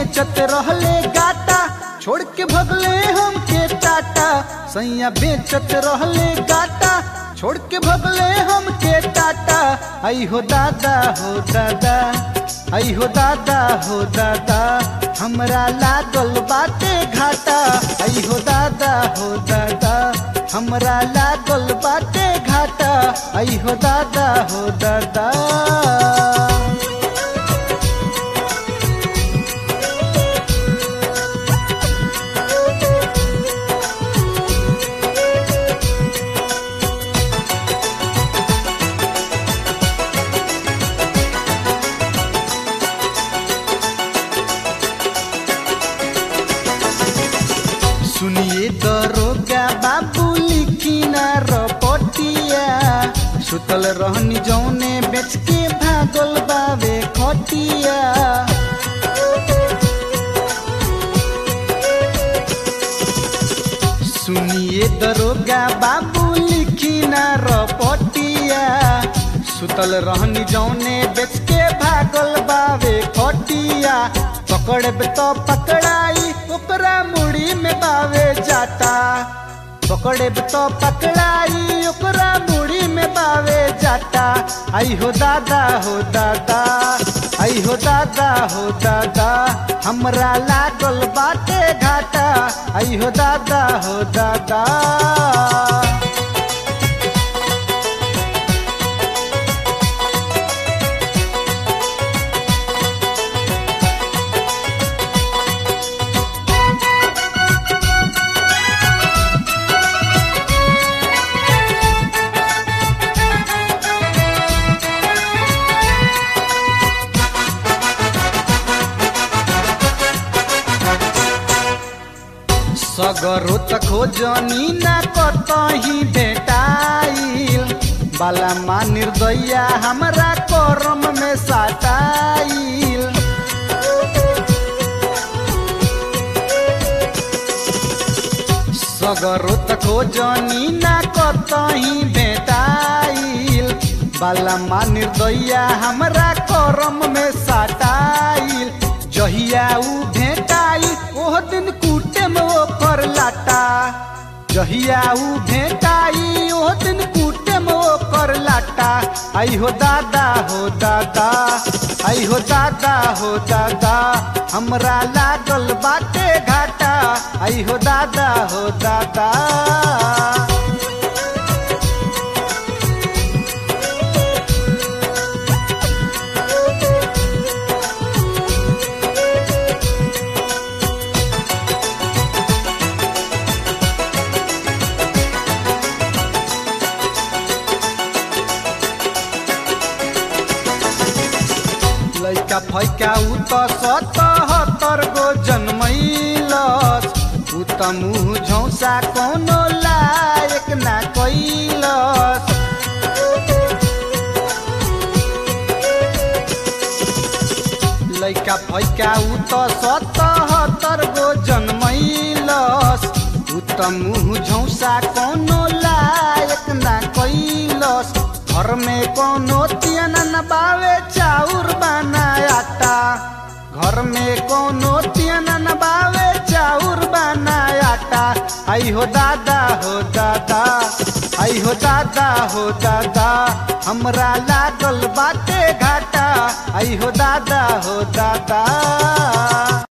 बेचत रहले गाटा, छोड़ के भगले हमके टाटा। सैया बेचत रहले गाटा, छोड़ के भगले हमके टाटा। आई हो दादा हो दादा, आई हो दादा हो दादा, हमरा लागल बाटे घाटा। आई हो दादा हो दादा, हमरा लागल बाटे घाटा। आई हो दादा हो दादा। सुनिए दरोगा बाबू लिखी ना रपटिया, सुतल रहनी जौने बेच के भागल बावे खटिया। सुनिए दरोगा बाबू लिखी ना रपटिया, सुतल रहनी जौने बेच के भागल बावे खटिया। पकड़ब तो पकड़ाई ओकरा मुड़ी में बावे जाटा। पकड़ब तो पकड़ाई ओकरा मुड़ी में बावे जाटा। आई हो दादा हो दादा, आई हो दादा हो दादा, हमरा लागल बाटे घाटा। आई हो दादा हो दादा। सगरो त खोजनी ना कतही भेटाइल, बाला माँ निर्दया हमरा करम में साटाइल। सगरो त खोजनी ना कतही भेटाइल, बाला माँ निर्दया हमरा करम में साटाइल। जहिया ऊ भेटाई ओह दिन कूटे में ओकर लाटा। जहिया ऊ भेटाई ओह दिन कूटे में ओकर लाटा। आई हो दादा हो दादा, आई हो दादा हो दादा, हमरा लागल बाटे घाटा। आई हो दादा हो दादा। लइका फैका उ त 77 गो जन्मैलस, उ त मुँह झौसा कोनो लायक ना कैलस। लइका फैका उ त 77 गो जन्मैलस, उ त मुँह झौसा कोनो लायक ना कैलस। घर में कोनो तियन न बावे चाउर बनायाटा। घर में कोनो तियन न बावे चाउर बनायाटा। आई हो दादा हो दादा, आई हो दादा हो दादा, हमरा लागल बाटे घाटा। आई हो दादा हो दादा।